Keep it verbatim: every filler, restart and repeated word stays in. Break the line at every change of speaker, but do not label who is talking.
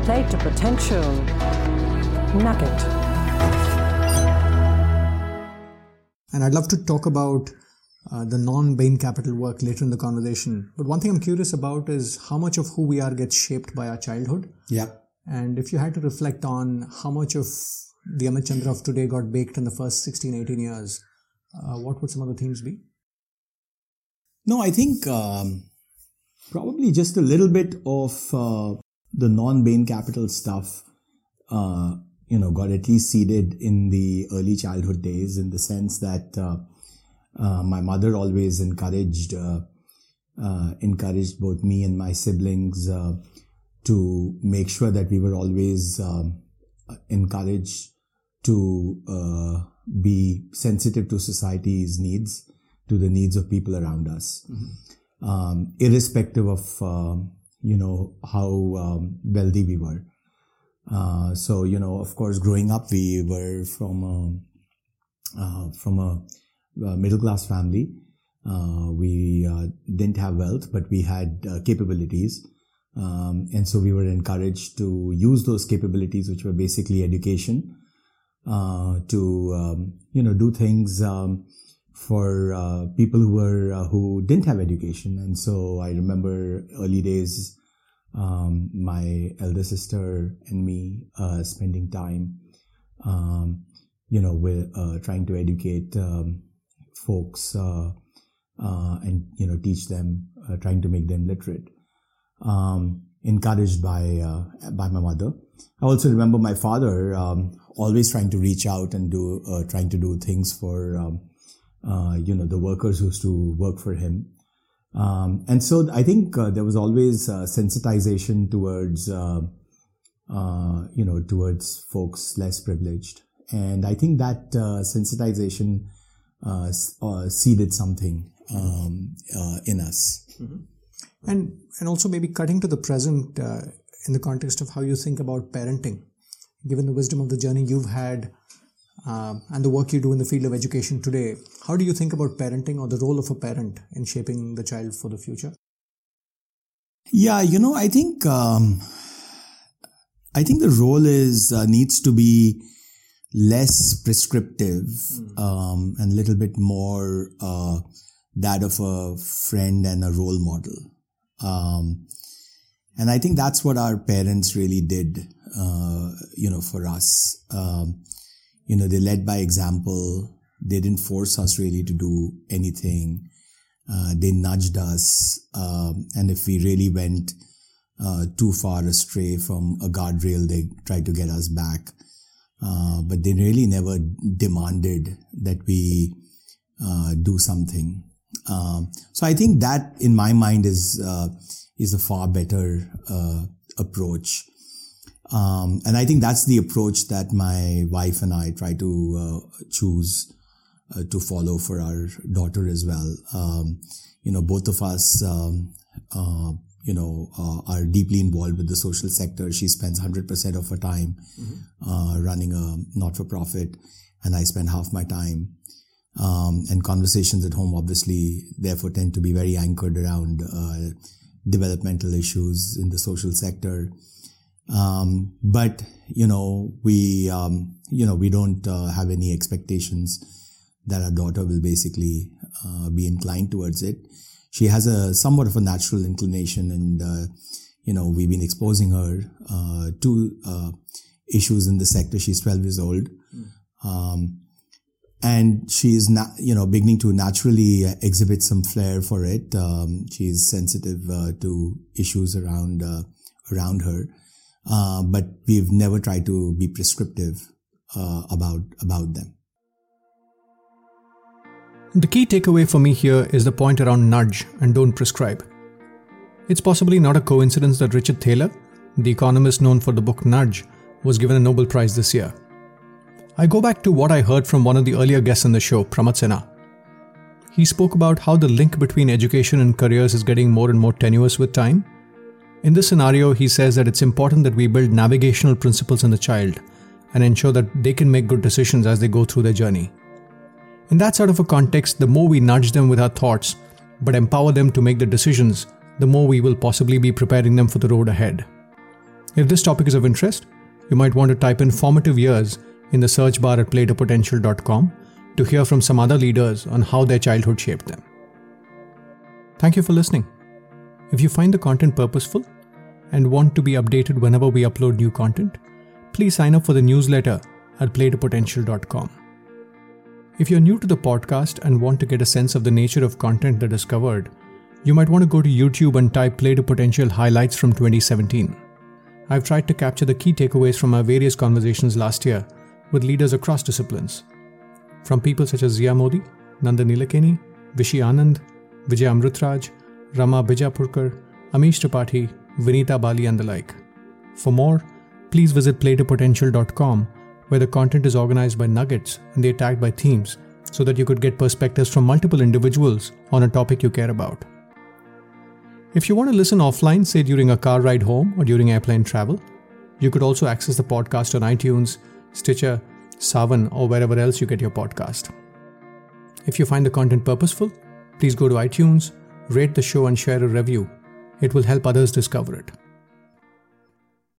plate a potential nugget.
And I'd love to talk about uh, the non-Bain Capital work later in the conversation. But one thing I'm curious about is how much of who we are gets shaped by our childhood.
Yeah.
And if you had to reflect on how much of the Amit Chandra of today got baked in the first sixteen, eighteen years, uh, what would some of the themes be?
No, I think um, probably just a little bit of uh, the non-Bain Capital stuff, uh, you know, got at least seeded in the early childhood days, in the sense that uh, uh, my mother always encouraged, uh, uh, encouraged both me and my siblings uh, to make sure that we were always um, encouraged to uh, be sensitive to society's needs, to the needs of people around us, mm-hmm. um, irrespective of, uh, you know, how um, wealthy we were. Uh, so, you know, of course, growing up, we were from a, uh, from a, a middle-class family. Uh, we uh, didn't have wealth, but we had uh, capabilities. Um, and so we were encouraged to use those capabilities, which were basically education, uh, to, um, you know, do things um, for uh, people who were, uh, who didn't have education. And so I remember early days, um, my elder sister and me uh, spending time, um, you know, with uh, trying to educate um, folks uh, uh, and, you know, teach them, uh, trying to make them literate. Um, encouraged by, uh, by my mother. I also remember my father, um, always trying to reach out and do, uh, trying to do things for, um, uh, you know, the workers who used to work for him. Um, and so I think, uh, there was always, uh, sensitization towards, uh, uh, you know, towards folks less privileged. And I think that, uh, sensitization, uh, uh seeded something, um, uh, in us.
Mm-hmm. And and also maybe cutting to the present uh, in the context of how you think about parenting, given the wisdom of the journey you've had uh, and the work you do in the field of education today. How do you think about parenting, or the role of a parent in shaping the child for the future?
Yeah, you know, I think um, I think the role is uh, needs to be less prescriptive mm. um, and a little bit more uh, that of a friend and a role model. Um, and I think that's what our parents really did, uh, you know, for us. Um, you know, they led by example. They didn't force us really to do anything. Uh, they nudged us. Um, and if we really went, uh, too far astray from a guardrail, they tried to get us back. Uh, but they really never demanded that we, uh, do something. Um, so I think that, in my mind, is uh, is a far better uh, approach, um, and I think that's the approach that my wife and I try to uh, choose uh, to follow for our daughter as well. Um, you know, both of us, um, uh, you know, uh, are deeply involved with the social sector. She spends one hundred percent of her time mm-hmm. uh, running a not-for-profit, and I spend half my time. Um, and conversations at home obviously therefore tend to be very anchored around uh, developmental issues in the social sector. Um, but, you know, we, um, you know, we don't uh, have any expectations that our daughter will basically uh, be inclined towards it. She has a somewhat of a natural inclination, and, uh, you know, we've been exposing her uh, to uh, issues in the sector. She's twelve years old. Mm. Um, And she is, na- you know, beginning to naturally exhibit some flair for it. Um, she is sensitive uh, to issues around uh, around her, uh, but we've never tried to be prescriptive uh, about about them.
The key takeaway for me here is the point around nudge and don't prescribe. It's possibly not a coincidence that Richard Thaler, the economist known for the book Nudge, was given a Nobel Prize this year. I go back to what I heard from one of the earlier guests on the show, Pramat Sinha. He spoke about how the link between education and careers is getting more and more tenuous with time. In this scenario, he says that it's important that we build navigational principles in the child and ensure that they can make good decisions as they go through their journey. In that sort of a context, the more we nudge them with our thoughts, but empower them to make the decisions, the more we will possibly be preparing them for the road ahead. If this topic is of interest, you might want to type in formative years in the search bar at play to potential dot com to hear from some other leaders on how their childhood shaped them. Thank you for listening. If you find the content purposeful and want to be updated whenever we upload new content, please sign up for the newsletter at play to potential dot com. If you're new to the podcast and want to get a sense of the nature of content that is covered, you might want to go to YouTube and type Play to Potential highlights from twenty seventeen. I've tried to capture the key takeaways from our various conversations last year with leaders across disciplines. From people such as Zia Modi, Nandan Nilekani, Vishy Anand, Vijay Amrutraj, Rama Bijapurkar, Amish Tripathi, Vinita Bali and the like. For more, please visit play to potential dot com, where the content is organized by nuggets and they're tagged by themes so that you could get perspectives from multiple individuals on a topic you care about. If you want to listen offline, say during a car ride home or during airplane travel, you could also access the podcast on iTunes, Stitcher, Savan, or wherever else you get your podcast. If you find the content purposeful, please go to iTunes, rate the show and share a review. It will help others discover it.